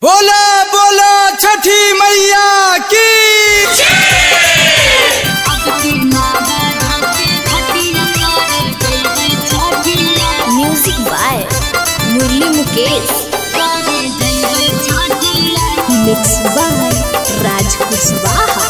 बोला बोला छठी मैया की music by Murli Mukesh, mix by Raj Kushwaha.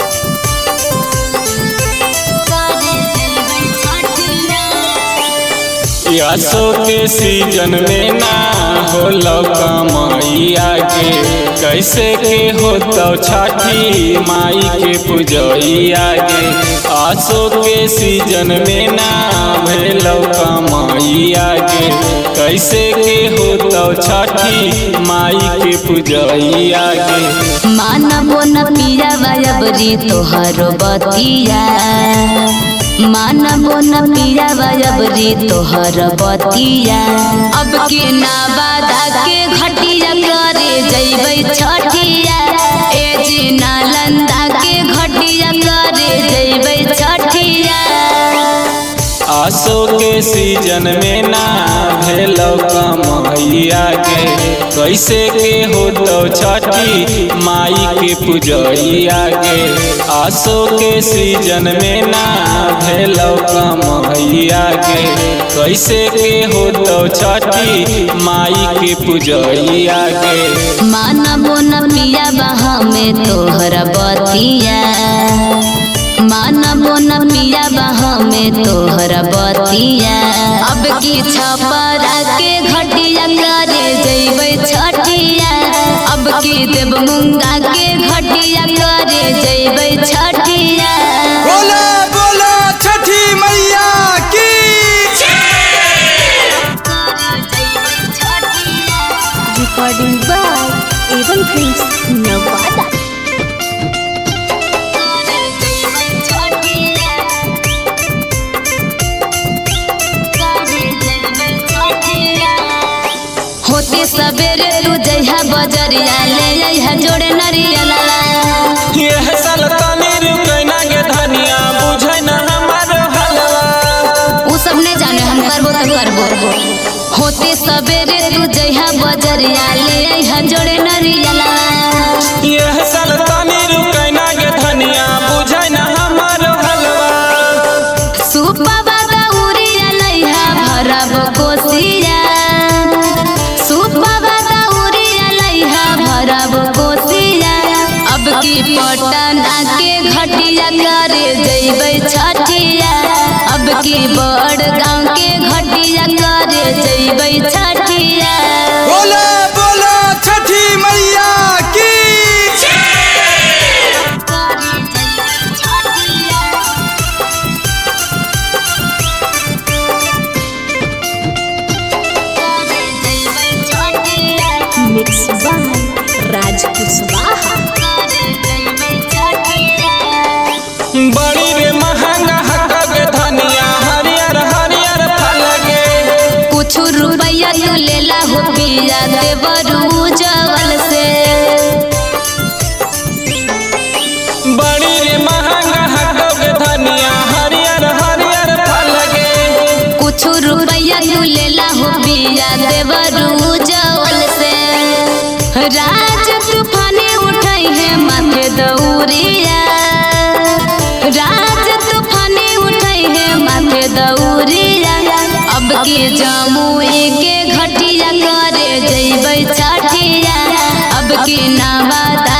यासो के सीजन में ना हो कमैया के कैसे के होता छठी माई के पूजैया के। आसो के सीजन में ना भेलो कमैया के कैसे के होता छठी माई के पूजैया के। मानबो न पिया बायबरी तोहर बतिया, मानबो न पिया बायबरी तोहर बतिया। अब के ना बाधा के घटिया करे जैबै छठिया, ए जी नालंदा के घटिया करे जैबै छठिया। आसो के सीजन में ना भेलो कमैया के कैसे के होतो छठी माई के पूजैया के। आसो के सीजन में ना भेलो कमैया के कैसे के होतो छठी माई के पूजैया के। मानबो न पिया बहा में तोहर बतिया, मानबो न पिया बहा में तोहर बतिया। अब की छपरा के घटिया करे जैबै छठिया, अब की देव मुंगा के घटिया करे जैबै छठिया। बोला बोला छठी मैया की recording by Avon films Nawada. होते सबेरे तू जइहा बजरिया ले जइहा जोड़े नरियला। यह साल तनी रुकैना के धनिया बुझै न हमर हलवा। उ सब नहीं जाने, हम करबो तो करबो। होते सबेरे तू जइहा बजरिया ले जइहा जोड़े नरियला। यह साल तनी रुकैना के धनिया बुझै न हमर हलवा। सुपवा दउरिया लइहा भरब कोसिया, सुपवा दउरिया लइहा भरब कोसिया। अब की पटना के घटिया करे जैबै छठिया, अब की बड़ गाँव के घटिया करे जैबै छठिया। बोला बोला छठी मैया की मिक्स बाय राज कुशवाहा। बड़ी रे महंगा हकब धनिया हरियर हरियर फल गे। कुछ रुपया तू लेला हो पिया देवरू जवल से। बड़ी रे महंगा हकब धनिया हरियर हरियर फल गे। कुछ रुपया तू लेला हो पिया देवरू जवल से। राज तूफाने उठाई है माथे दौरिया, राज तूफाने उठाई है माथे दौरिया। अब के जमुई के घटिया करे जैबै छठिया, अब के नवादा